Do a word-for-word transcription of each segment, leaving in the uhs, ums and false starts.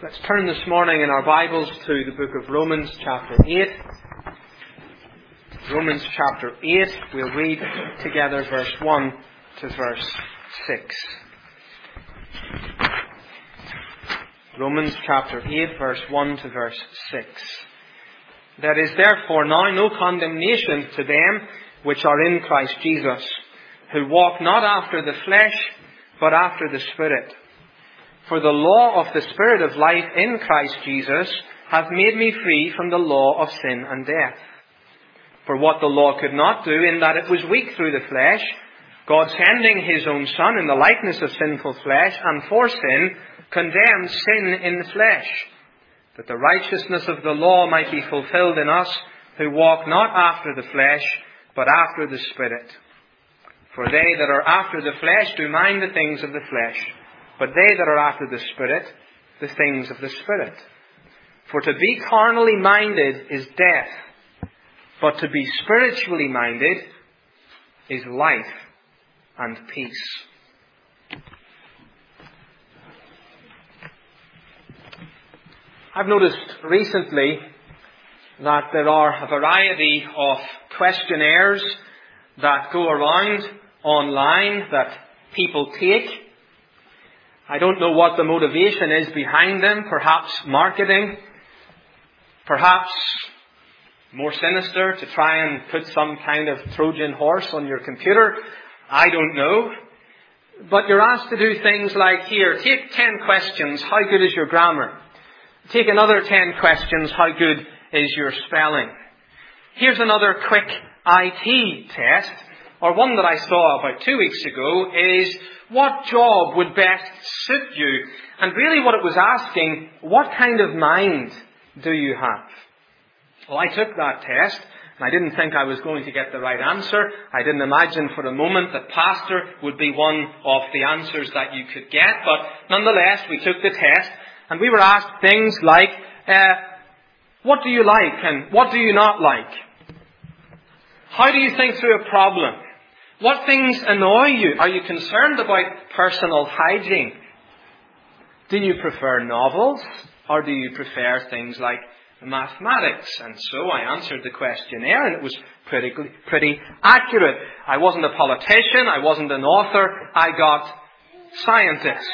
Let's turn this morning in our Bibles to the book of Romans chapter eight. Romans chapter eight, we'll read together verse one to verse six. Romans chapter eight, verse one to verse six. There is therefore now no condemnation to them which are in Christ Jesus, who walk not after the flesh, but after the Spirit. For the law of the Spirit of life in Christ Jesus hath made me free from the law of sin and death. For what the law could not do, in that it was weak through the flesh, God sending his own Son in the likeness of sinful flesh, and for sin, condemned sin in the flesh, that the righteousness of the law might be fulfilled in us, who walk not after the flesh, but after the Spirit. For they that are after the flesh do mind the things of the flesh, but they that are after the Spirit, the things of the Spirit. For to be carnally minded is death, but to be spiritually minded is life and peace. I've noticed recently that there are a variety of questionnaires that go around online that people take. I don't know what the motivation is behind them. Perhaps marketing. Perhaps more sinister, to try and put some kind of Trojan horse on your computer. I don't know. But you're asked to do things like, here, take ten questions. How good is your grammar? Take another ten questions. How good is your spelling? Here's another quick I T test. Or one that I saw about two weeks ago is, what job would best suit you? And really what it was asking, what kind of mind do you have? Well, I took that test, and I didn't think I was going to get the right answer. I didn't imagine for a moment that pastor would be one of the answers that you could get. But nonetheless, we took the test, and we were asked things like, uh, what do you like and what do you not like? How do you think through a problem? What things annoy you? Are you concerned about personal hygiene? Do you prefer novels, or do you prefer things like mathematics? And so I answered the questionnaire, and it was pretty, pretty accurate. I wasn't a politician. I wasn't an author. I got scientist.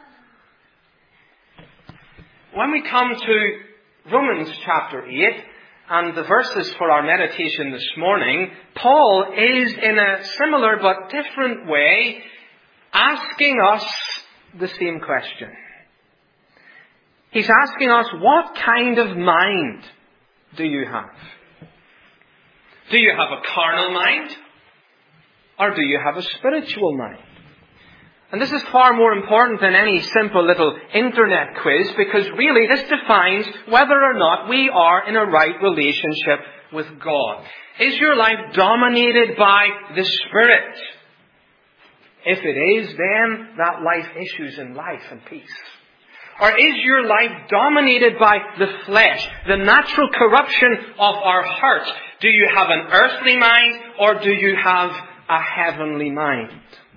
When we come to Romans chapter eight, and the verses for our meditation this morning, Paul is in a similar but different way asking us the same question. He's asking us, what kind of mind do you have? Do you have a carnal mind? Or do you have a spiritual mind? And this is far more important than any simple little internet quiz, because really this defines whether or not we are in a right relationship with God. Is your life dominated by the Spirit? If it is, then that life issues in life and peace. Or is your life dominated by the flesh, the natural corruption of our hearts? Do you have an earthly mind, or do you have a heavenly mind?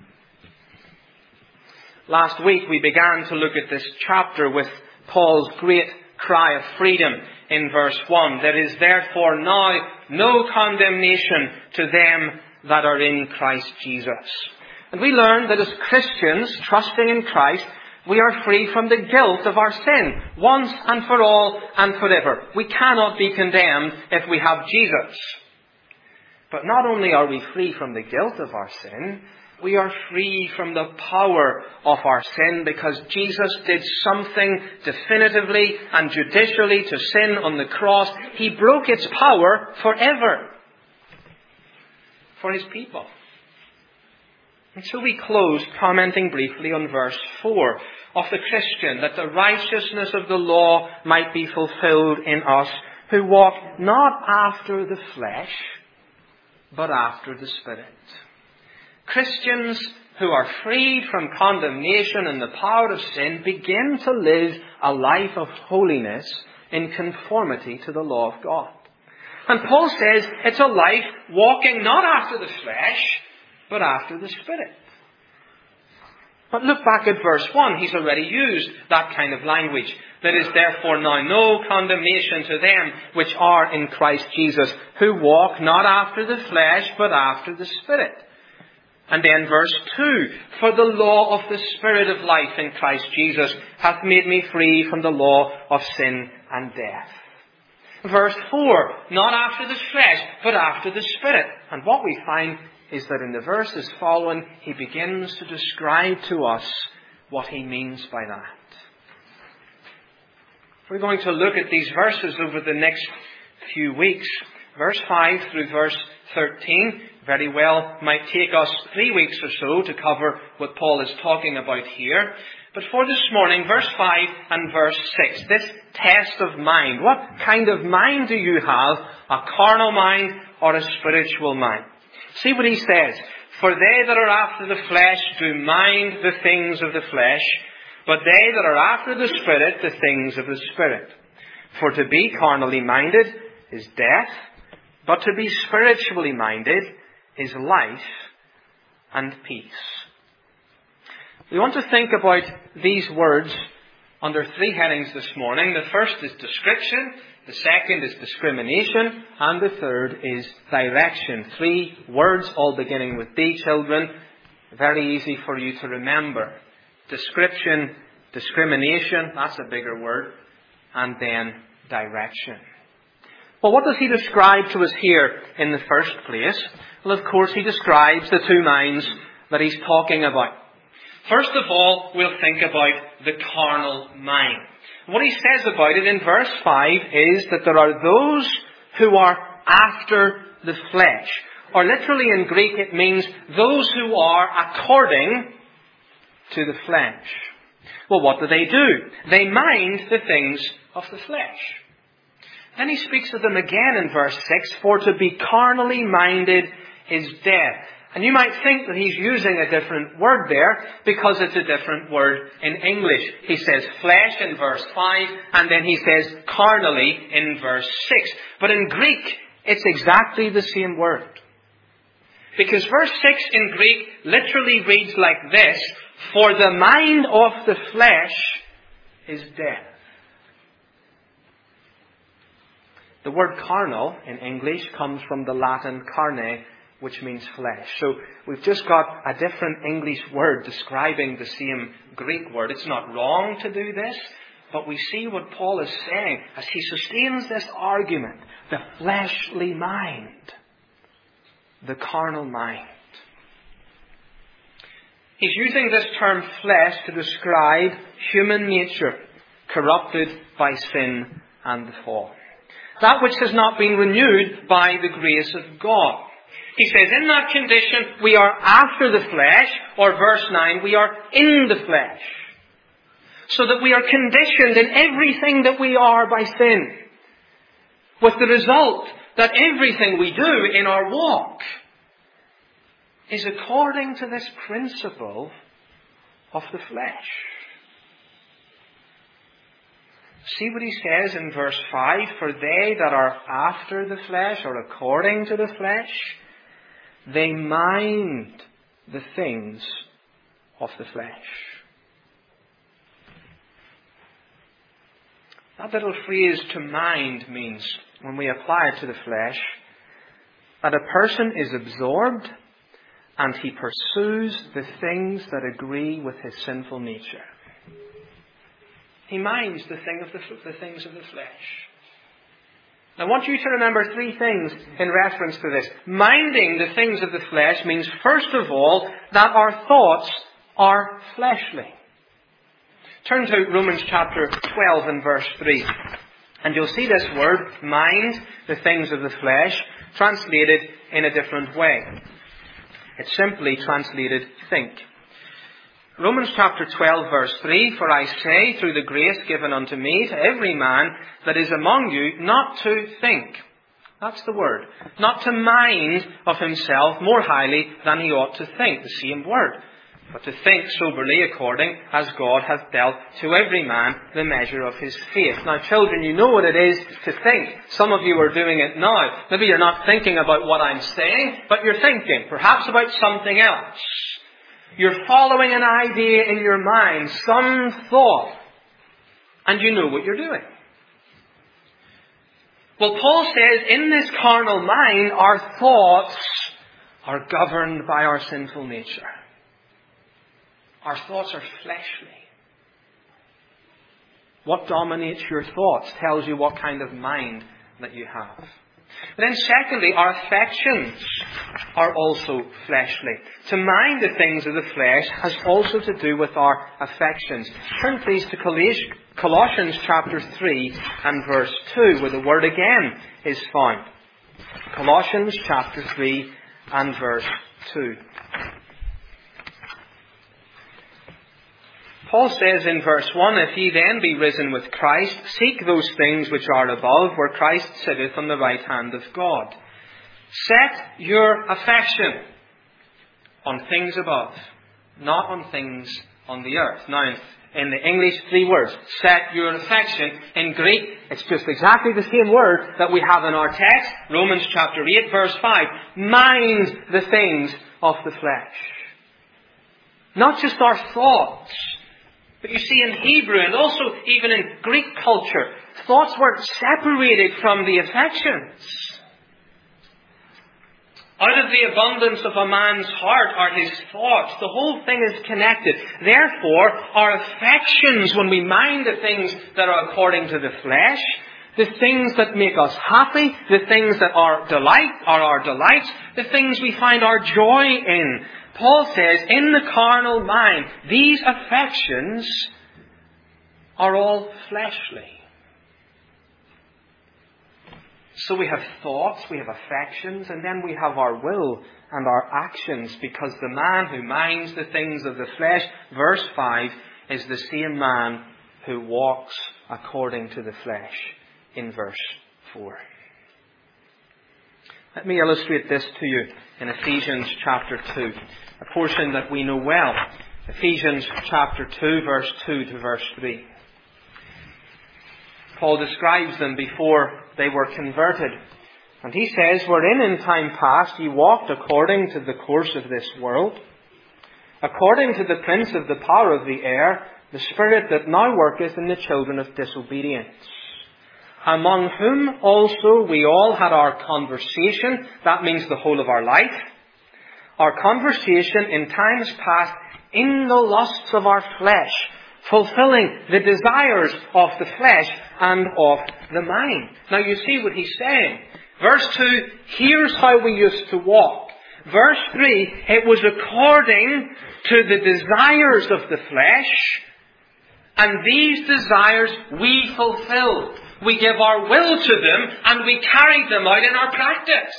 Last week we began to look at this chapter with Paul's great cry of freedom in verse one. There is therefore now no condemnation to them that are in Christ Jesus. And we learned that as Christians, trusting in Christ, we are free from the guilt of our sin, once and for all and forever. We cannot be condemned if we have Jesus. But not only are we free from the guilt of our sin, we are free from the power of our sin, because Jesus did something definitively and judicially to sin on the cross. He broke its power forever for his people. And so we close commenting briefly on verse four of the Christian, that the righteousness of the law might be fulfilled in us, who walk not after the flesh, but after the Spirit. Christians who are freed from condemnation and the power of sin begin to live a life of holiness in conformity to the law of God. And Paul says it's a life walking not after the flesh, but after the Spirit. But look back at verse one. He's already used that kind of language. There is therefore now no condemnation to them which are in Christ Jesus, who walk not after the flesh, but after the Spirit. And then verse two, for the law of the Spirit of life in Christ Jesus hath made me free from the law of sin and death. Verse four, not after the flesh, but after the Spirit. And what we find is that in the verses following, he begins to describe to us what he means by that. We're going to look at these verses over the next few weeks. Verse five through verse thirteen very well might take us three weeks or so to cover what Paul is talking about here. But for this morning, verse five and verse six, this test of mind. What kind of mind do you have? A carnal mind or a spiritual mind? See what he says. For they that are after the flesh do mind the things of the flesh, but they that are after the Spirit, the things of the Spirit. For to be carnally minded is death, but to be spiritually minded is life and peace. We want to think about these words under three headings this morning. The first is description, the second is discrimination, and the third is direction. Three words all beginning with D, children. Very easy for you to remember. Description, discrimination, that's a bigger word, and then direction. Well, what does he describe to us here in the first place? Well, of course, he describes the two minds that he's talking about. First of all, we'll think about the carnal mind. What he says about it in verse five is that there are those who are after the flesh. Or literally in Greek it means those who are according to the flesh. Well, what do they do? They mind the things of the flesh. Then he speaks of them again in verse six, for to be carnally minded is death. And you might think that he's using a different word there because it's a different word in English. He says flesh in verse five and then he says carnally in verse six. But in Greek, it's exactly the same word. Because verse six in Greek literally reads like this, for the mind of the flesh is death. The word carnal in English comes from the Latin carne, which means flesh. So we've just got a different English word describing the same Greek word. It's not wrong to do this, but we see what Paul is saying as he sustains this argument. The fleshly mind. The carnal mind. He's using this term flesh to describe human nature corrupted by sin and the fall. That which has not been renewed by the grace of God. He says, in that condition, we are after the flesh, or verse nine, we are in the flesh. So that we are conditioned in everything that we are by sin. With the result that everything we do in our walk is according to this principle of the flesh. See what he says in verse five, for they that are after the flesh, or according to the flesh, they mind the things of the flesh. That little phrase, to mind, means, when we apply it to the flesh, that a person is absorbed and he pursues the things that agree with his sinful nature. He minds the, thing of the, the things of the flesh. I want you to remember three things in reference to this. Minding the things of the flesh means, first of all, that our thoughts are fleshly. Turn to Romans chapter twelve and verse three. And you'll see this word, mind, the things of the flesh, translated in a different way. It's simply translated think. Romans chapter twelve verse three, for I say through the grace given unto me to every man that is among you not to think. That's the word. Not to mind of himself more highly than he ought to think. The same word. But to think soberly according as God hath dealt to every man the measure of his faith. Now children, you know what it is to think. Some of you are doing it now. Maybe you're not thinking about what I'm saying, but you're thinking perhaps about something else. You're following an idea in your mind, some thought, and you know what you're doing. Well, Paul says, in this carnal mind, our thoughts are governed by our sinful nature. Our thoughts are fleshly. What dominates your thoughts tells you what kind of mind that you have. But then secondly, our affections are also fleshly. To mind the things of the flesh has also to do with our affections. Turn please to Colossians chapter three and verse two, where the word again is found. Colossians chapter three and verse two. Paul says in verse one, if ye then be risen with Christ, seek those things which are above, where Christ sitteth on the right hand of God. Set your affection on things above, not on things on the earth. Now, in the English, three words. Set your affection. In Greek, it's just exactly the same word that we have in our text. Romans chapter eight, verse five. Mind the things of the flesh. Not just our thoughts. But you see, in Hebrew and also even in Greek culture, thoughts were separated from the affections. Out of the abundance of a man's heart are his thoughts. The whole thing is connected. Therefore, our affections, when we mind the things that are according to the flesh, the things that make us happy, the things that are delight are our delights, the things we find our joy in. Paul says, in the carnal mind, these affections are all fleshly. So we have thoughts, we have affections, and then we have our will and our actions, because the man who minds the things of the flesh, verse five, is the same man who walks according to the flesh, in verse four. Let me illustrate this to you in Ephesians chapter two, a portion that we know well. Ephesians chapter two, verse two to verse three. Paul describes them before they were converted. And he says, wherein in time past ye walked according to the course of this world, according to the prince of the power of the air, the spirit that now worketh in the children of disobedience, among whom also we all had our conversation. That means the whole of our life. Our conversation in times past in the lusts of our flesh, fulfilling the desires of the flesh and of the mind. Now you see what he's saying. Verse two, here's how we used to walk. Verse three, it was according to the desires of the flesh, and these desires we fulfilled. We give our will to them, and we carry them out in our practice.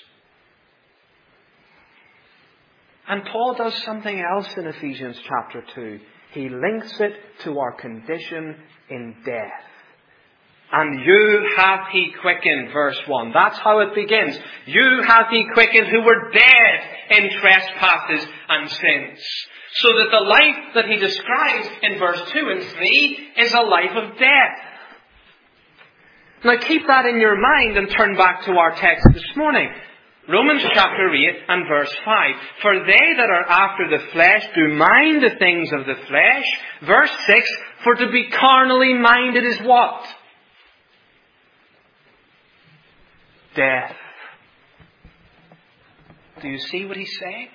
And Paul does something else in Ephesians chapter two. He links it to our condition in death. And you hath he quickened, verse one. That's how it begins. You hath he quickened who were dead in trespasses and sins. So that the life that he describes in verse two and three is a life of death. Now keep that in your mind and turn back to our text this morning. Romans chapter eight and verse five. For they that are after the flesh do mind the things of the flesh. Verse six. For to be carnally minded is what? Death. Do you see what he's saying?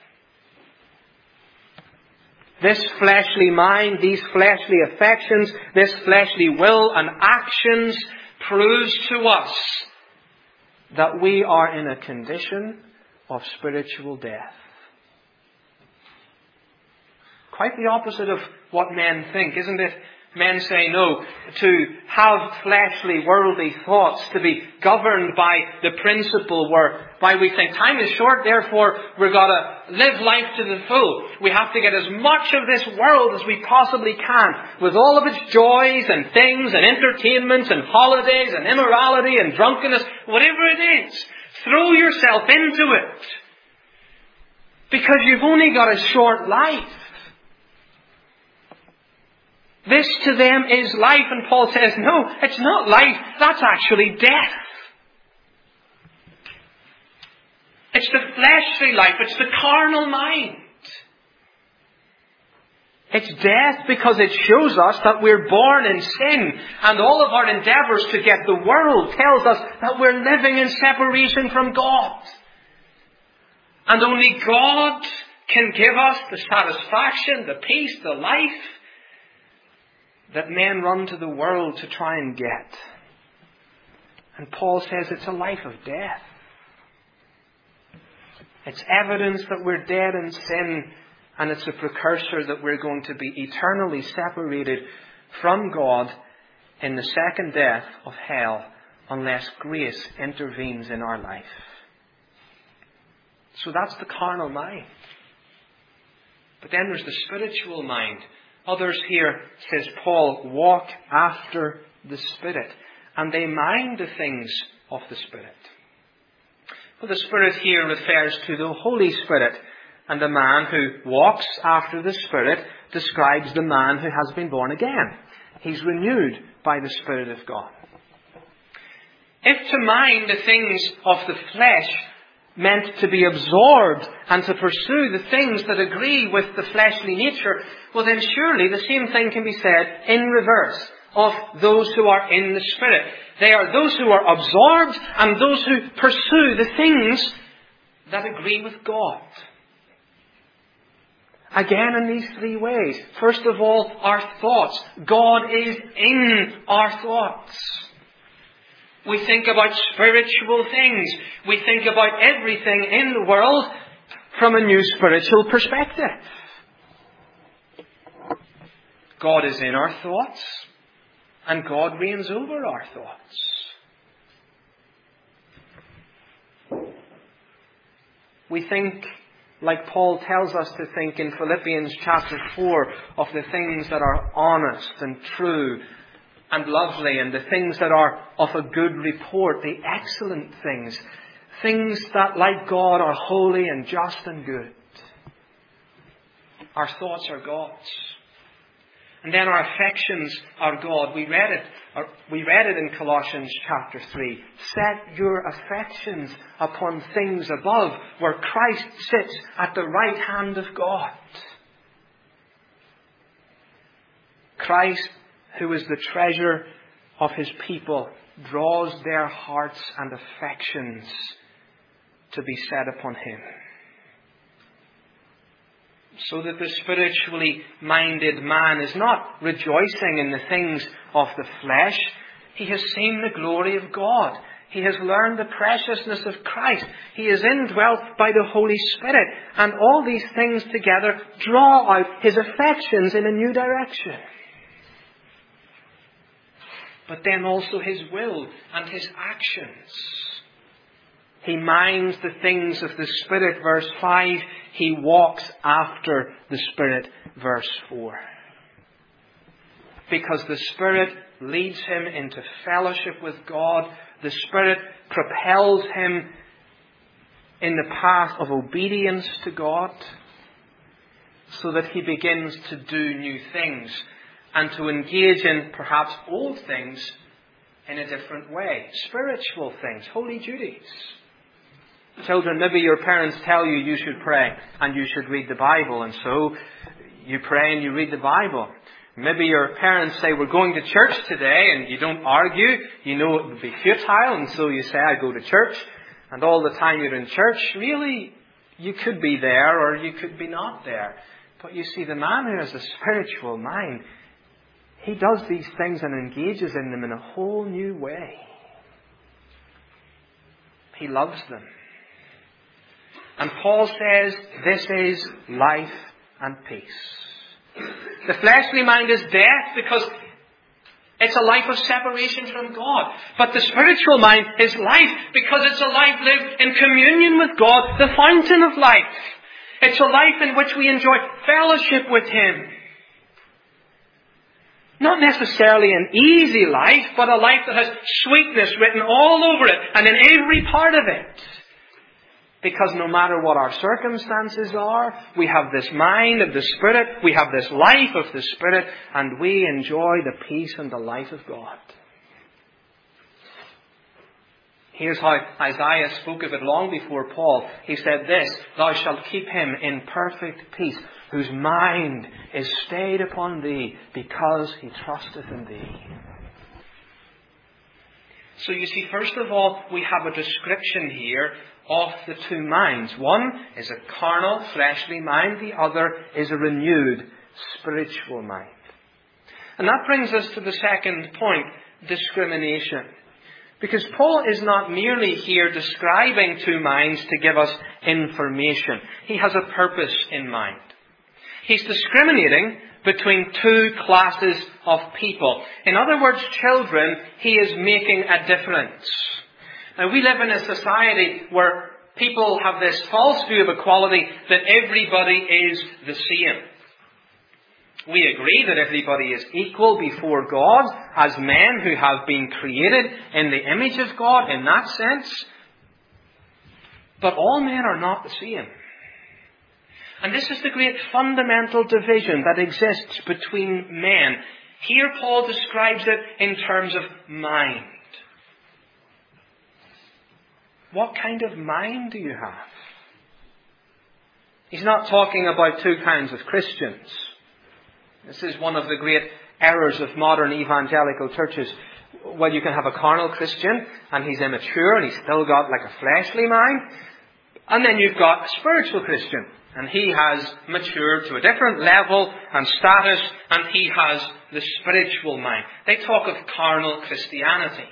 This fleshly mind, these fleshly affections, this fleshly will and actions proves to us that we are in a condition of spiritual death. Quite the opposite of what men think, isn't it? Men say no, to have fleshly, worldly thoughts, to be governed by the principle whereby we think time is short, therefore we've got to live life to the full. We have to get as much of this world as we possibly can, with all of its joys and things and entertainments and holidays and immorality and drunkenness, whatever it is. Throw yourself into it. Because you've only got a short life. This to them is life, and Paul says, no, it's not life, that's actually death. It's the fleshly life, it's the carnal mind. It's death because it shows us that we're born in sin, and all of our endeavours to get the world tells us that we're living in separation from God. And only God can give us the satisfaction, the peace, the life that men run to the world to try and get. And Paul says it's a life of death. It's evidence that we're dead in sin, and it's a precursor that we're going to be eternally separated from God in the second death of hell unless grace intervenes in our life. So that's the carnal mind. But then there's the spiritual mind. Others here, says Paul, walk after the Spirit, and they mind the things of the Spirit. Well, the Spirit here refers to the Holy Spirit, and the man who walks after the Spirit describes the man who has been born again. He's renewed by the Spirit of God. If to mind the things of the flesh meant to be absorbed and to pursue the things that agree with the fleshly nature, well then surely the same thing can be said in reverse of those who are in the Spirit. They are those who are absorbed and those who pursue the things that agree with God. Again, in these three ways. First of all, our thoughts. God is in our thoughts. We think about spiritual things. We think about everything in the world from a new spiritual perspective. God is in our thoughts, and God reigns over our thoughts. We think, like Paul tells us to think in Philippians chapter four, of the things that are honest and true and lovely, and the things that are of a good report, the excellent things, things that, like God, are holy and just and good. Our thoughts are God's. And then our affections are God. We read it, or we read it in Colossians chapter three. Set your affections upon things above, where Christ sits at the right hand of God. Christ, who is the treasure of His people, draws their hearts and affections to be set upon Him. So that the spiritually minded man is not rejoicing in the things of the flesh. He has seen the glory of God. He has learned the preciousness of Christ. He is indwelt by the Holy Spirit. And all these things together draw out his affections in a new direction. But then also his will and his actions. He minds the things of the Spirit, verse five. He walks after the Spirit, verse four. Because the Spirit leads him into fellowship with God. The Spirit propels him in the path of obedience to God, so that he begins to do new things and to engage in perhaps old things in a different way. Spiritual things, holy duties. Children, maybe your parents tell you you should pray and you should read the Bible, and so you pray and you read the Bible. Maybe your parents say, we're going to church today, and you don't argue. You know it would be futile, and so you say, I go to church. And all the time you're in church, really, you could be there or you could be not there. But you see, the man who has a spiritual mind, he does these things and engages in them in a whole new way. He loves them. And Paul says this is life and peace. The fleshly mind is death because it's a life of separation from God. But the spiritual mind is life because it's a life lived in communion with God, the fountain of life. It's a life in which we enjoy fellowship with Him. Not necessarily an easy life, but a life that has sweetness written all over it and in every part of it. Because no matter what our circumstances are, we have this mind of the Spirit, we have this life of the Spirit, and we enjoy the peace and the life of God. Here's how Isaiah spoke of it long before Paul. He said this, "Thou shalt keep him in perfect peace, whose mind is stayed upon thee, because he trusteth in thee." So you see, first of all, we have a description here of the two minds. One is a carnal, fleshly mind. The other is a renewed, spiritual mind. And that brings us to the second point, discrimination. Because Paul is not merely here describing two minds to give us information. He has a purpose in mind. He's discriminating between two classes of people. In other words, children, he is making a difference. Now, we live in a society where people have this false view of equality that everybody is the same. We agree that everybody is equal before God as men who have been created in the image of God in that sense. But all men are not the same. And this is the great fundamental division that exists between men. Here Paul describes it in terms of mind. What kind of mind do you have? He's not talking about two kinds of Christians. This is one of the great errors of modern evangelical churches. Well, you can have a carnal Christian and he's immature and he's still got like a fleshly mind. And then you've got a spiritual Christian and he has matured to a different level and status and he has the spiritual mind. They talk of carnal Christianity.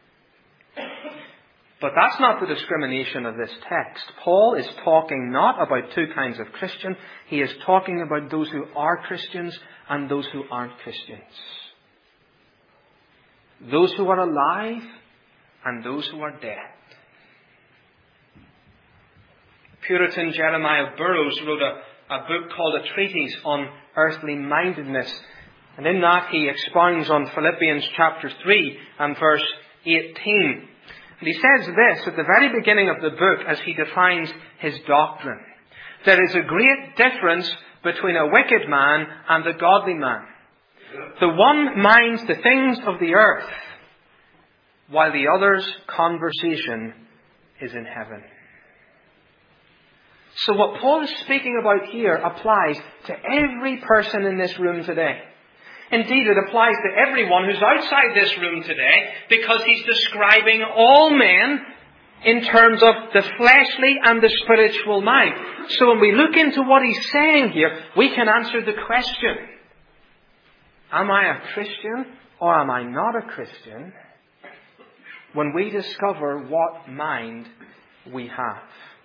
But that's not the discrimination of this text. Paul is talking not about two kinds of Christian. He is talking about those who are Christians and those who aren't Christians. Those who are alive and those who are dead. Puritan Jeremiah Burroughs wrote a, a book called A Treatise on Earthly Mindedness. And in that he expounds on Philippians chapter three and verse eighteen. And he says this at the very beginning of the book as he defines his doctrine. There is a great difference between a wicked man and a godly man. The one minds the things of the earth, while the other's conversation is in heaven. So what Paul is speaking about here applies to every person in this room today. Indeed, it applies to everyone who's outside this room today, because he's describing all men in terms of the fleshly and the spiritual mind. So when we look into what he's saying here, we can answer the question, am I a Christian or am I not a Christian? When we discover what mind we have.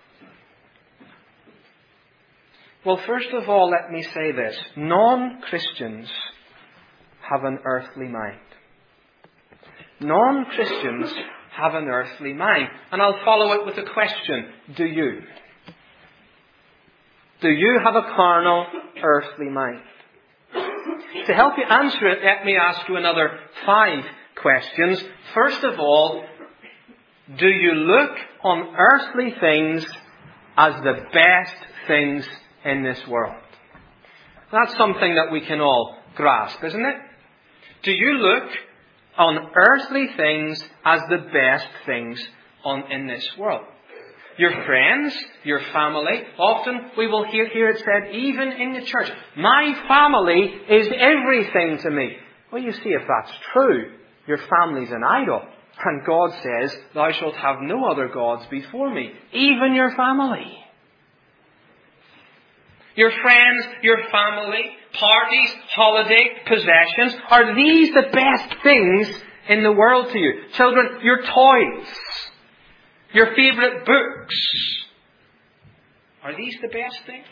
Well, first of all, let me say this. Non-Christians have an earthly mind. Non-Christians have an earthly mind. And I'll follow it with a question. Do you? Do you have a carnal, earthly mind? To help you answer it, let me ask you another five questions. First of all, do you look on earthly things as the best things in this world? That's something that we can all grasp, isn't it? Do you look on earthly things as the best things on in this world? Your friends, your family. Often we will hear, hear it said, even in the church, my family is everything to me. Well, you see, if that's true, your family's an idol. And God says, thou shalt have no other gods before me. Even your family. Your friends, your family, parties, holiday, possessions, are these the best things in the world to you? Children, your toys, your favourite books, are these the best things?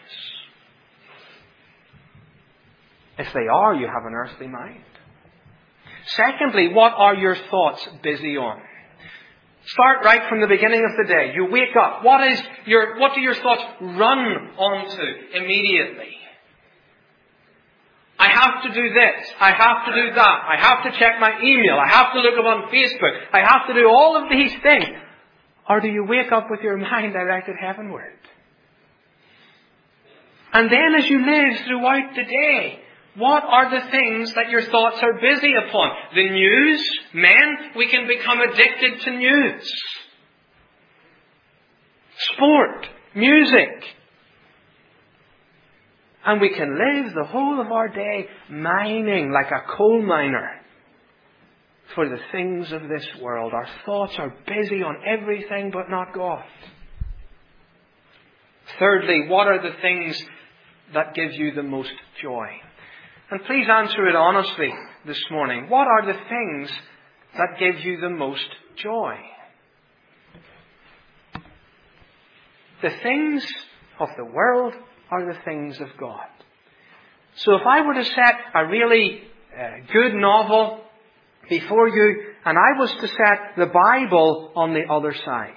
If they are, you have an earthly mind. Secondly, what are your thoughts busy on? Start right from the beginning of the day. You wake up. What is your, what do your thoughts run onto immediately? I have to do this. I have to do that. I have to check my email. I have to look up on Facebook. I have to do all of these things. Or do you wake up with your mind directed heavenward? And then as you live throughout the day, what are the things that your thoughts are busy upon? The news? Men, we can become addicted to news. sport, music. And we can live the whole of our day mining like a coal miner for the things of this world. Our thoughts are busy on everything but not God. Thirdly, what are the things that give you the most joy? And please answer it honestly this morning. What are the things that give you the most joy? The things of the world are the things of God. So if I were to set a really uh, good novel before you, and I was to set the Bible on the other side,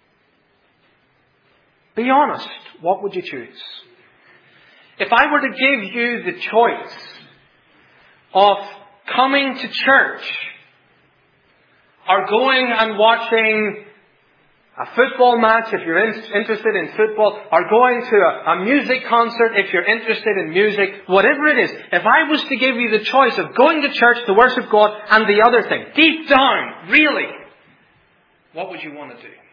be honest, what would you choose? If I were to give you the choice of coming to church or going and watching a football match if you're in, interested in football, or going to a, a music concert if you're interested in music, whatever it is, if I was to give you the choice of going to church to worship God and the other thing, deep down, really, what would you want to do?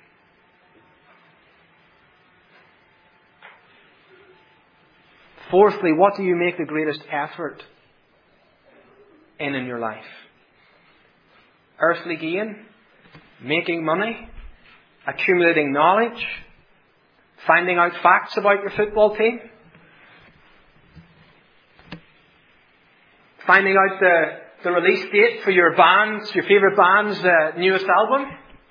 Fourthly, what do you make the greatest effort in in your life? Earthly gain? Making money? Accumulating knowledge? Finding out facts about your football team? Finding out the, the release date for your band's, your favourite band's uh, newest album?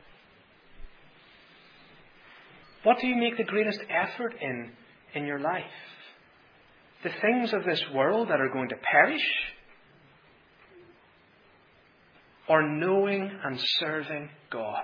What do you make the greatest effort in in your life? The things of this world that are going to perish? Or knowing and serving God?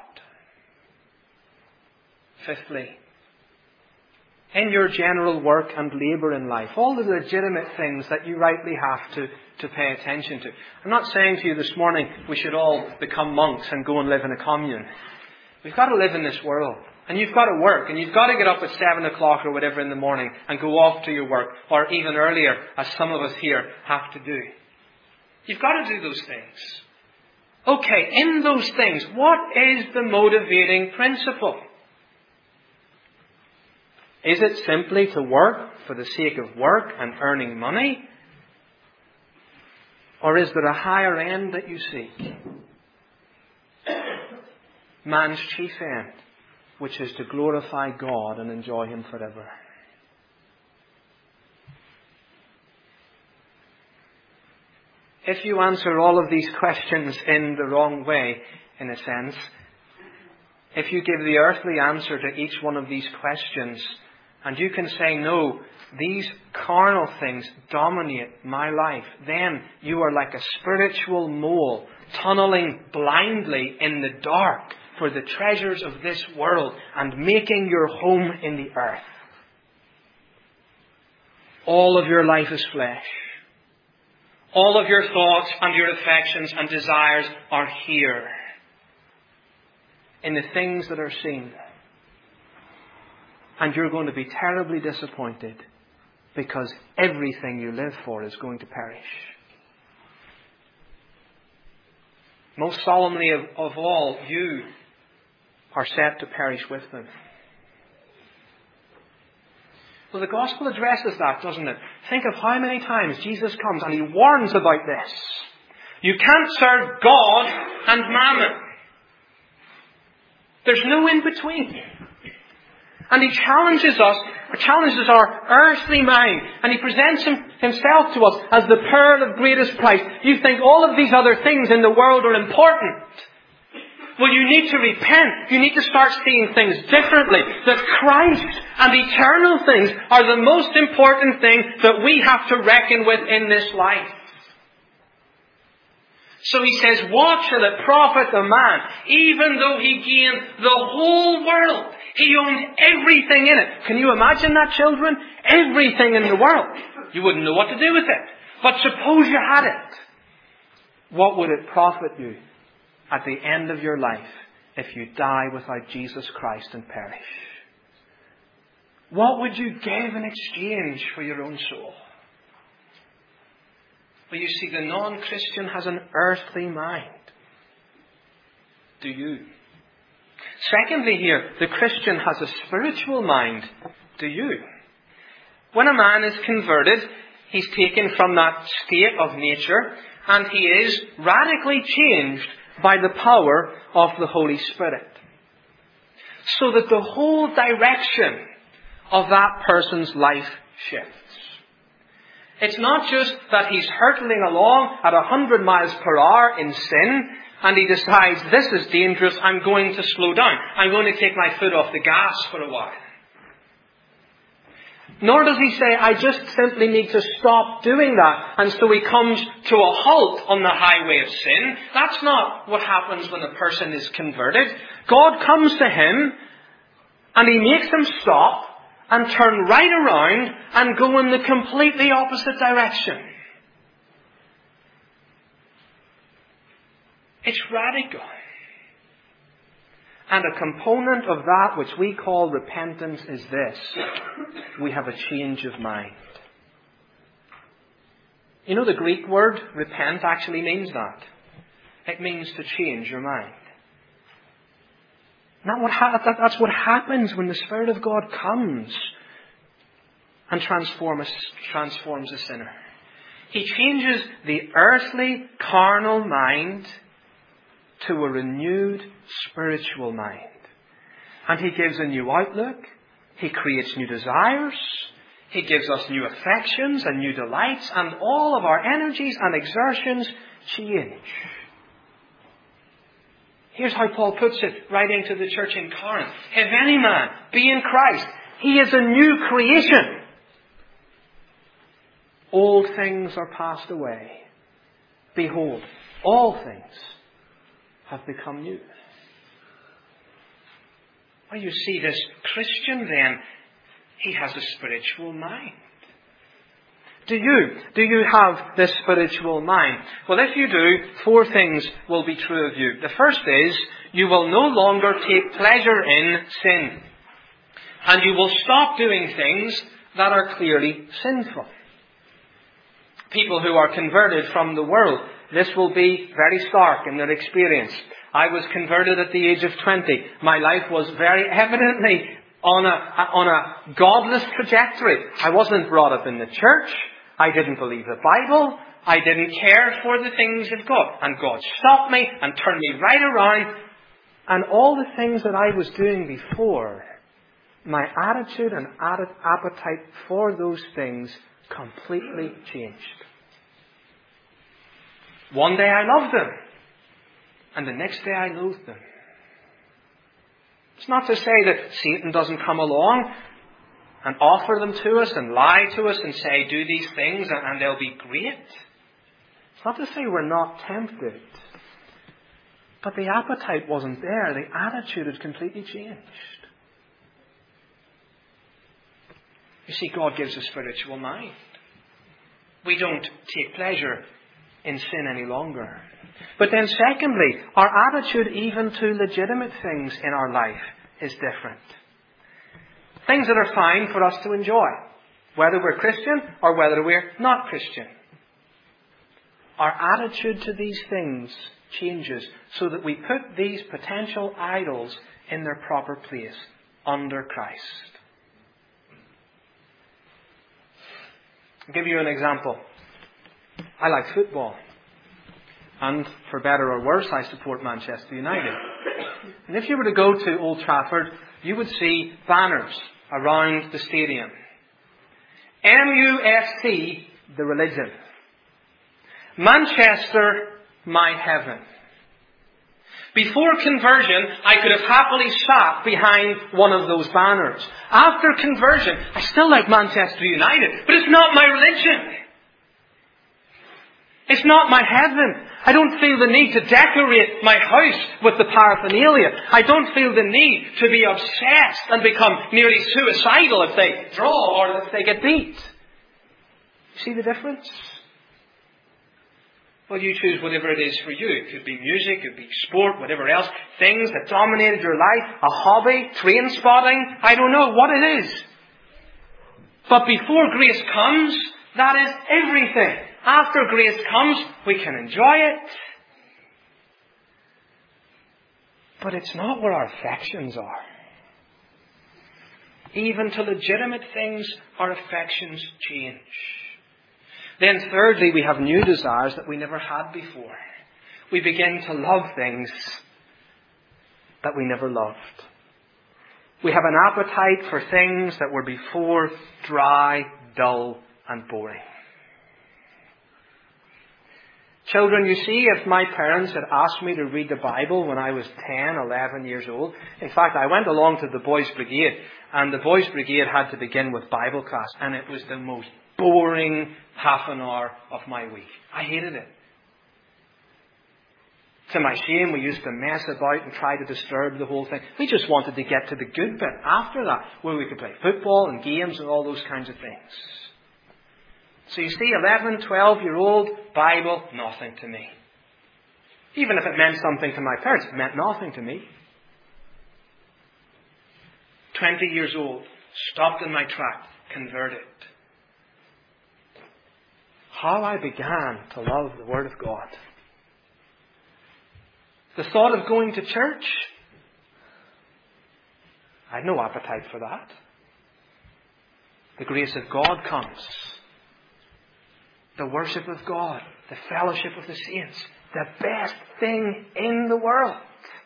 Fifthly, in your general work and labour in life, all the legitimate things that you rightly have to, to pay attention to. I'm not saying to you this morning we should all become monks and go and live in a commune. We've got to live in this world. And you've got to work. And you've got to get up at seven o'clock or whatever in the morning and go off to your work. Or even earlier, as some of us here have to do. You've got to do those things. Okay, in those things, what is the motivating principle? Is it simply to work for the sake of work and earning money? Or is there a higher end that you seek? Man's chief end, which is to glorify God and enjoy Him forever. If you answer all of these questions in the wrong way, in a sense, if you give the earthly answer to each one of these questions, and you can say, no, these carnal things dominate my life, then you are like a spiritual mole tunneling blindly in the dark for the treasures of this world and making your home in the earth. All of your life is flesh. All of your thoughts and your affections and desires are here, in the things that are seen. And you're going to be terribly disappointed because everything you live for is going to perish. Most solemnly of, of all, you are set to perish with them. Well, the gospel addresses that, doesn't it? Think of how many times Jesus comes and He warns about this. You can't serve God and mammon. There's no in between. And He challenges us, or challenges our earthly mind, and He presents him, Himself to us as the pearl of greatest price. You think all of these other things in the world are important. Well, you need to repent. You need to start seeing things differently. That Christ and eternal things are the most important thing that we have to reckon with in this life. So He says, what shall it profit a man, even though he gain the whole world? He owned everything in it. Can you imagine that, children? Everything in the world. You wouldn't know what to do with it. But suppose you had it. What would it profit you at the end of your life if you die without Jesus Christ and perish? What would you give in exchange for your own soul? Well, you see, the non-Christian has an earthly mind. Do you? Secondly here, the Christian has a spiritual mind. Do you? When a man is converted, he's taken from that state of nature and he is radically changed by the power of the Holy Spirit. So that the whole direction of that person's life shifts. It's not just that he's hurtling along at one hundred miles per hour in sin and he decides, this is dangerous, I'm going to slow down. I'm going to take my foot off the gas for a while. Nor does he say, I just simply need to stop doing that. And so he comes to a halt on the highway of sin. That's not what happens when a person is converted. God comes to him and he makes him stop and turn right around and go in the completely opposite direction. It's radical. And a component of that which we call repentance is this. We have a change of mind. You know, the Greek word repent actually means that. It means to change your mind. Not what ha- that, that's what happens when the Spirit of God comes and transform a, transforms a sinner. He changes the earthly, carnal mind to a renewed spiritual mind. And He gives a new outlook. He creates new desires. He gives us new affections and new delights. And all of our energies and exertions change. Here's how Paul puts it, writing to the church in Corinth. If any man be in Christ, he is a new creation. Old things are passed away. Behold, all things have become new. Well, you see, this Christian then, he has a spiritual mind. Do you? Do you have this spiritual mind? Well, if you do, four things will be true of you. The first is, you will no longer take pleasure in sin. And you will stop doing things that are clearly sinful. People who are converted from the world, this will be very stark in their experience. I was converted at the age of twenty. My life was very evidently on a, on a godless trajectory. I wasn't brought up in the church. I didn't believe the Bible. I didn't care for the things of God. And God stopped me and turned me right around. And all the things that I was doing before, my attitude and appetite for those things completely changed. One day I loved them. And the next day I loathed them. It's not to say that Satan doesn't come along and offer them to us and lie to us and say, do these things and they'll be great. It's not to say we're not tempted. But the appetite wasn't there. The attitude had completely changed. You see, God gives a spiritual mind. We don't take pleasure in sin any longer. But then secondly, our attitude even to legitimate things in our life is different. Things that are fine for us to enjoy, whether we're Christian or whether we're not Christian. Our attitude to these things changes so that we put these potential idols in their proper place under Christ. I'll give you an example. I like football. And for better or worse, I support Manchester United. And if you were to go to Old Trafford, you would see banners around the stadium. M U S C, the religion. Manchester, my heaven. Before conversion, I could have happily sat behind one of those banners. After conversion, I still like Manchester United, but it's not my religion. It's not my heaven. I don't feel the need to decorate my house with the paraphernalia. I don't feel the need to be obsessed and become nearly suicidal if they draw or if they get beat. You see the difference? Well, you choose whatever it is for you. It could be music, it could be sport, whatever else. Things that dominated your life, a hobby, train spotting. I don't know what it is. But before grace comes, that is everything. After grace comes, we can enjoy it. But it's not where our affections are. Even to legitimate things, our affections change. Then thirdly, we have new desires that we never had before. We begin to love things that we never loved. We have an appetite for things that were before dry, dull, and boring. Children, you see, if my parents had asked me to read the Bible when I was ten, eleven years old, in fact, I went along to the Boys' Brigade, and the Boys' Brigade had to begin with Bible class, and it was the most boring half an hour of my week. I hated it. To my shame, we used to mess about and try to disturb the whole thing. We just wanted to get to the good bit after that, where we could play football and games and all those kinds of things. So you see, eleven, twelve-year-old, Bible, nothing to me. Even if it meant something to my parents, it meant nothing to me. twenty years old, stopped in my track, converted. How I began to love the Word of God. The thought of going to church, I had no appetite for that. The grace of God comes. The worship of God, the fellowship of the saints, the best thing in the world.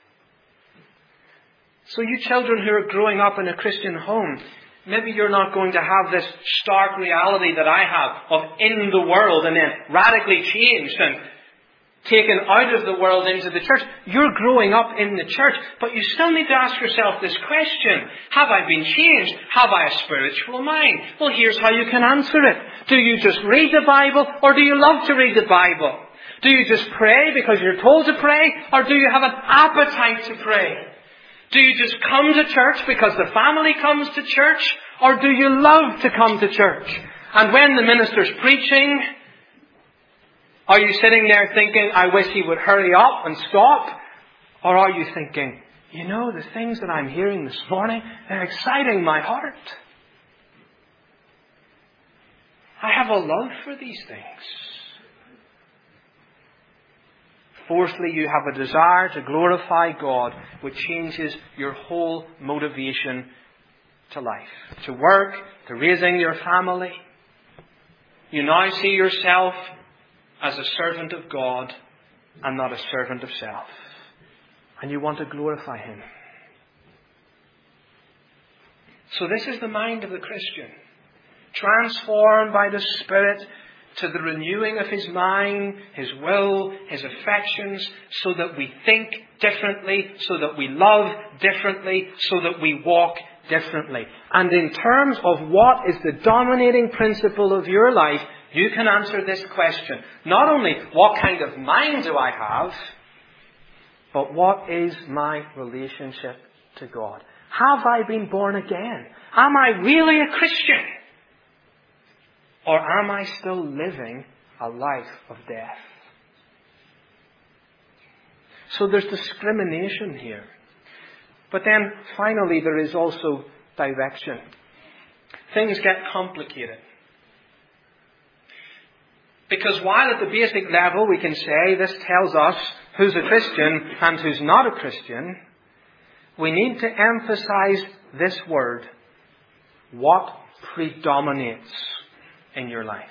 So you children who are growing up in a Christian home, maybe you're not going to have this stark reality that I have of in the world and then radically changed and taken out of the world into the church. You're growing up in the church, but you still need to ask yourself this question. Have I been changed? Have I a spiritual mind? Well, here's how you can answer it. Do you just read the Bible, or do you love to read the Bible? Do you just pray because you're told to pray, or do you have an appetite to pray? Do you just come to church because the family comes to church, or do you love to come to church? And when the minister's preaching, are you sitting there thinking, I wish he would hurry up and stop? Or are you thinking, you know, the things that I'm hearing this morning, they're exciting my heart. I have a love for these things. Fourthly, you have a desire to glorify God, which changes your whole motivation to life. To work, to raising your family. You now see yourself as a servant of God and not a servant of self. And you want to glorify Him. So this is the mind of the Christian. Transformed by the Spirit to the renewing of his mind, his will, his affections, so that we think differently, so that we love differently, so that we walk differently. And in terms of what is the dominating principle of your life, you can answer this question. Not only what kind of mind do I have, but what is my relationship to God? Have I been born again? Am I really a Christian? Or am I still living a life of death? So there's discrimination here. But then finally there is also direction. Things get complicated. Because while at the basic level we can say this tells us who's a Christian and who's not a Christian, we need to emphasize this word, what predominates in your life.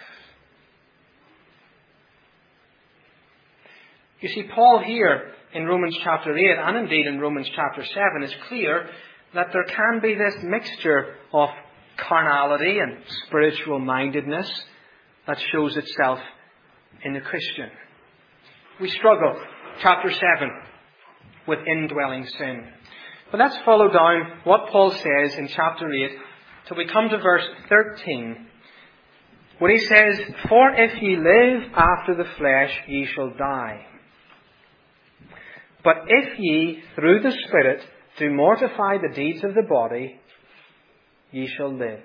You see, Paul here in Romans chapter eight and indeed in Romans chapter seven is clear that there can be this mixture of carnality and spiritual mindedness that shows itself in the Christian. We struggle, chapter seven, with indwelling sin. But let's follow down what Paul says in chapter eight till we come to verse thirteen. When he says, for if ye live after the flesh, ye shall die. But if ye, through the Spirit, do mortify the deeds of the body, ye shall live.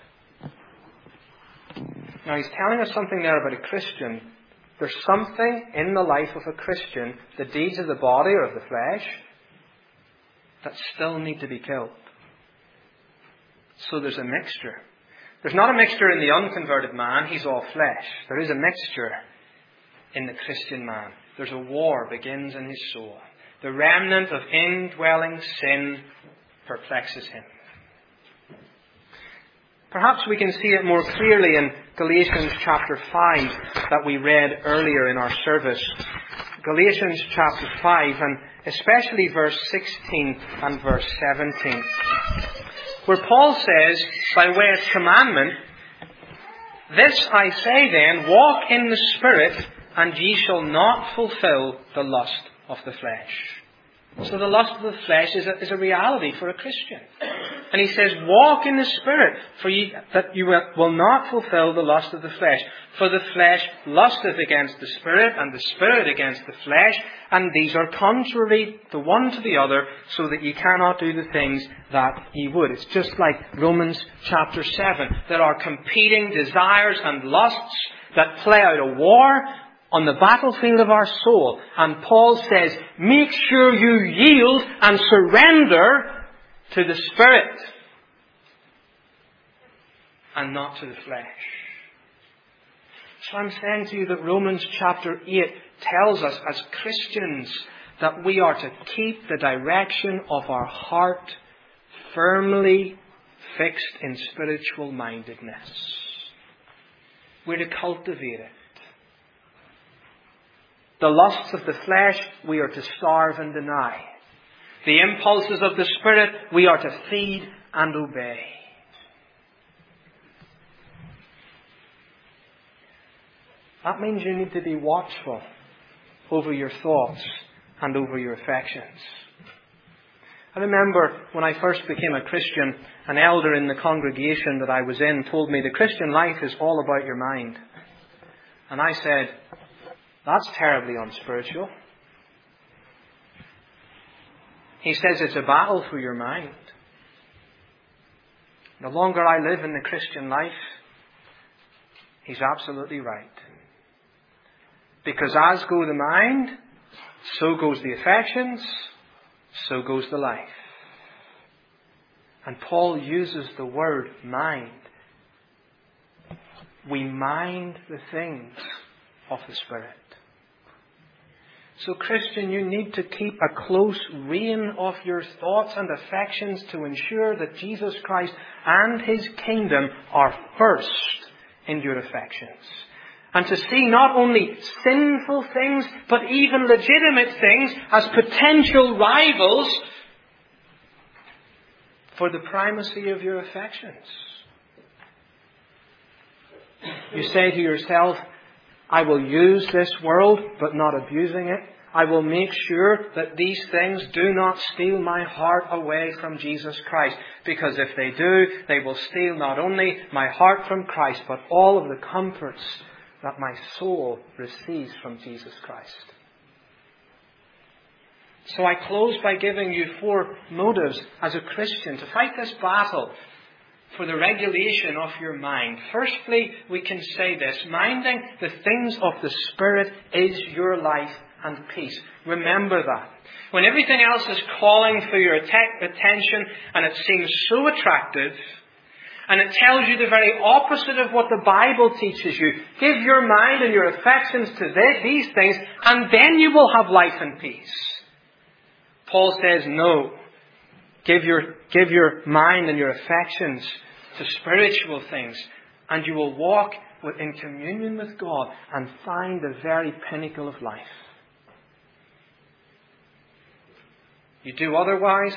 Now he's telling us something there about a Christian. There's something in the life of a Christian, the deeds of the body or of the flesh, that still need to be killed. So there's a mixture. There's not a mixture in the unconverted man. He's all flesh. There is a mixture in the Christian man. There's a war begins in his soul. the remnant of indwelling sin perplexes him. Perhaps we can see it more clearly in Galatians chapter five that we read earlier in our service. Galatians chapter five, and especially verse sixteen and verse seventeen, where Paul says, by way of commandment, "This I say then, walk in the Spirit, and ye shall not fulfill the lust of the flesh." So the lust of the flesh is a, is a reality for a Christian. And he says, walk in the Spirit, for ye, that you will, will not fulfill the lust of the flesh. For the flesh lusteth against the Spirit, and the Spirit against the flesh, and these are contrary the one to the other, so that ye cannot do the things that ye would. It's just like Romans chapter seven. There are competing desires and lusts that play out a war on the battlefield of our soul. And Paul says, make sure you yield and surrender to the Spirit and not to the flesh. So I'm saying to you that Romans chapter eight tells us as Christians that we are to keep the direction of our heart firmly fixed in spiritual mindedness. We're to cultivate it. The lusts of the flesh we are to starve and deny. The impulses of the Spirit we are to feed and obey. That means you need to be watchful over your thoughts and over your affections. I remember when I first became a Christian, an elder in the congregation that I was in told me the Christian life is all about your mind. And I said, that's terribly unspiritual. He says it's a battle for your mind. The longer I live in the Christian life, he's absolutely right. Because as go the mind, so goes the affections, so goes the life. And Paul uses the word mind. We mind the things of the Spirit. So Christian, you need to keep a close rein of your thoughts and affections to ensure that Jesus Christ and His kingdom are first in your affections. And to see not only sinful things, but even legitimate things as potential rivals for the primacy of your affections. You say to yourself, I will use this world, but not abusing it. I will make sure that these things do not steal my heart away from Jesus Christ. Because if they do, they will steal not only my heart from Christ, but all of the comforts that my soul receives from Jesus Christ. So I close by giving you four motives as a Christian to fight this battle for the regulation of your mind. Firstly, we can say this: minding the things of the Spirit is your life and peace. Remember that. When everything else is calling for your att- attention and it seems so attractive, and it tells you the very opposite of what the Bible teaches you, give your mind and your affections to th- these things, and then you will have life and peace. Paul says, no. Give your, give your mind and your affections to spiritual things, and you will walk in communion with God and find the very pinnacle of life. You do otherwise,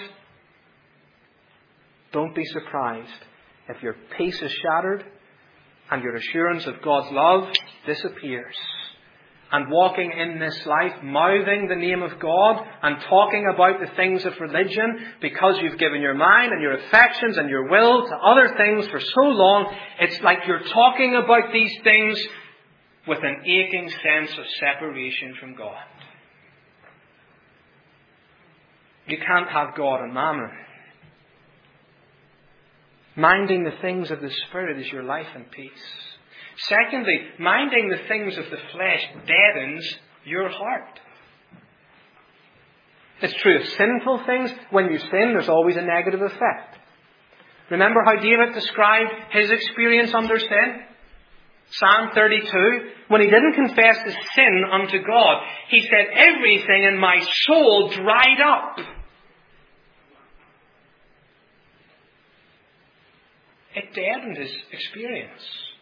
don't be surprised if your peace is shattered and your assurance of God's love disappears. And walking in this life, mouthing the name of God and talking about the things of religion because you've given your mind and your affections and your will to other things for so long, it's like you're talking about these things with an aching sense of separation from God. You can't have God and mammon. Minding the things of the Spirit is your life and peace. Secondly, minding the things of the flesh deadens your heart. It's true of sinful things. When you sin, there's always a negative effect. Remember how David described his experience under sin? Psalm thirty-two, when he didn't confess his sin unto God, he said, everything in my soul dried up. It deadened his experience.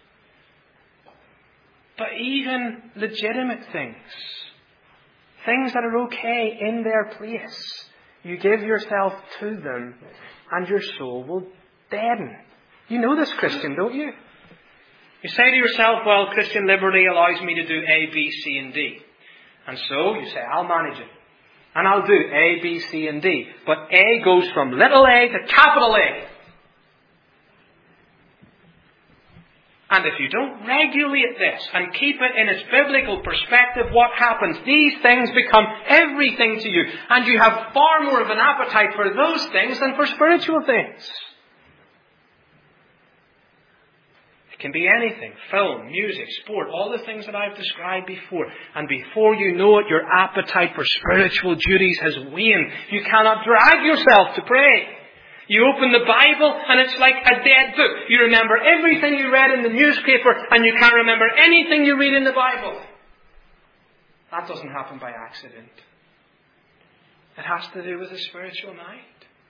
But even legitimate things, things that are okay in their place, you give yourself to them and your soul will deaden. You know this, Christian, don't you? You say to yourself, well, Christian liberty allows me to do A, B, C, and D. And so you say, I'll manage it. And I'll do A, B, C, and D. But A goes from little a to capital A. And if you don't regulate this and keep it in its biblical perspective, what happens? These things become everything to you. And you have far more of an appetite for those things than for spiritual things. It can be anything. Film, music, sport, all the things that I've described before. And before you know it, your appetite for spiritual duties has waned. You cannot drag yourself to pray. You open the Bible and it's like a dead book. You remember everything you read in the newspaper and you can't remember anything you read in the Bible. That doesn't happen by accident. It has to do with the spiritual mind.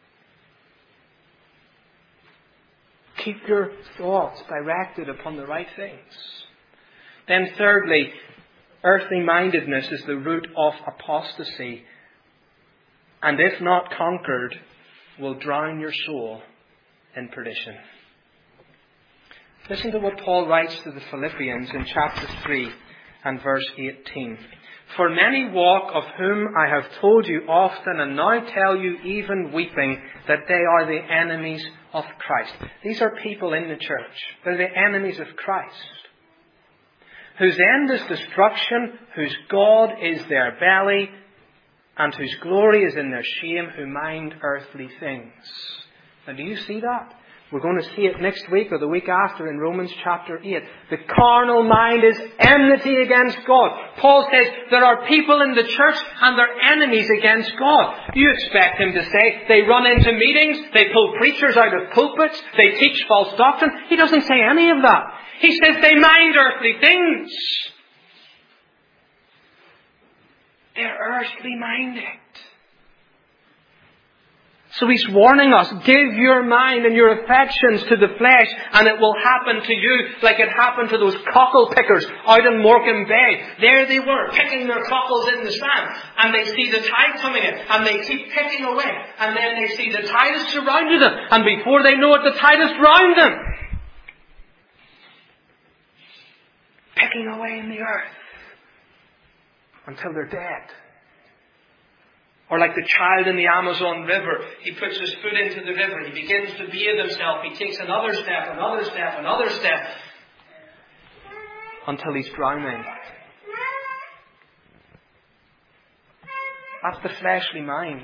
Keep your thoughts directed upon the right things. Then thirdly, earthly mindedness is the root of apostasy. And if not conquered, will drown your soul in perdition. Listen to what Paul writes to the Philippians in chapter three and verse eighteen. For many walk, of whom I have told you often, and now tell you even weeping, that they are the enemies of Christ. These are people in the church. They're the enemies of Christ. Whose end is destruction, whose God is their belly, and whose glory is in their shame, who mind earthly things. Now, do you see that? We're going to see it next week or the week after in Romans chapter eight. The carnal mind is enmity against God. Paul says there are people in the church and they're enemies against God. You expect him to say they run into meetings, they pull preachers out of pulpits, they teach false doctrine. He doesn't say any of that. He says they mind earthly things. They're earthly minded. So he's warning us, give your mind and your affections to the flesh and it will happen to you like it happened to those cockle pickers out in Morecambe Bay. There they were, picking their cockles in the sand, and they see the tide coming in and they keep picking away, and then they see the tide has surrounded them, and before they know it, the tide has drowned them. Picking away in the earth until they're dead. Or like the child in the Amazon River, he puts his foot into the river, he begins to bathe himself, he takes another step, another step, another step, until he's drowning. That's the fleshly mind.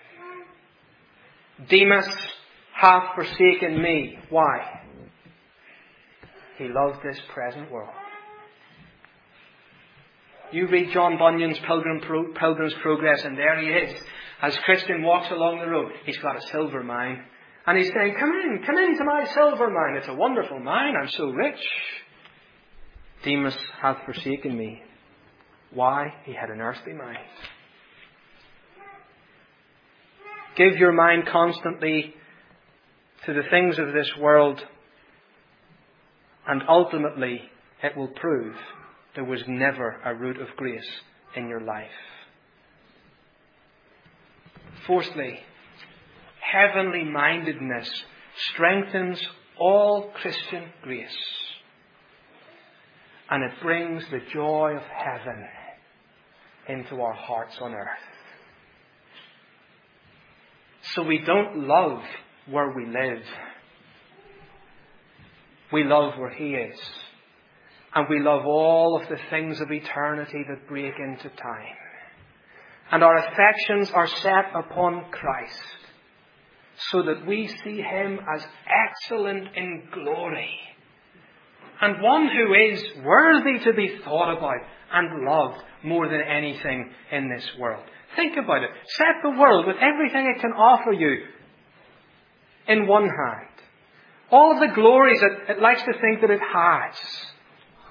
Demas hath forsaken me. Why? He loved this present world. You read John Bunyan's Pilgrim Pro- Pilgrim's Progress, and there he is. As Christian walks along the road, he's got a silver mine. And he's saying, come in, come into my silver mine. It's a wonderful mine. I'm so rich. Demas hath forsaken me. Why? He had an earthly mind. Give your mind constantly to the things of this world, and ultimately it will prove there was never a root of grace in your life. Fourthly, heavenly mindedness strengthens all Christian grace. And it brings the joy of heaven into our hearts on earth. So we don't love where we live. We love where He is. And we love all of the things of eternity that break into time. And our affections are set upon Christ, so that we see Him as excellent in glory, and one who is worthy to be thought about and loved more than anything in this world. Think about it. Set the world with everything it can offer you in one hand. All of the glories that it likes to think that it has.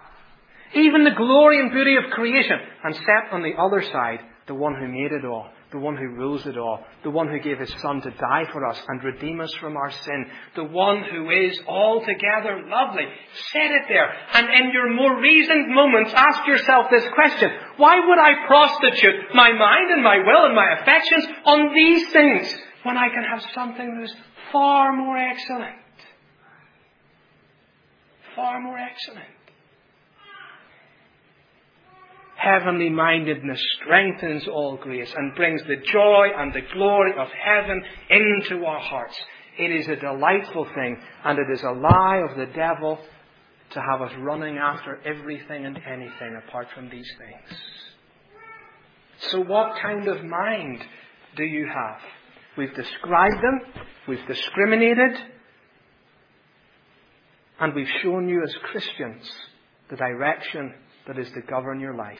even the glory and beauty of creation, and set on the other side the one who made it all, the one who rules it all, the one who gave his Son to die for us and redeem us from our sin, the one who is altogether lovely. Set it there. And in your more reasoned moments, ask yourself this question: why would I prostitute my mind and my will and my affections on these things when I can have something that is far more excellent? Far more excellent. Heavenly mindedness strengthens all grace and brings the joy and the glory of heaven into our hearts. It is a delightful thing, and it is a lie of the devil to have us running after everything and anything apart from these things. So what kind of mind do you have? We've described them, we've discriminated, and we've shown you as Christians the direction that is to govern your life.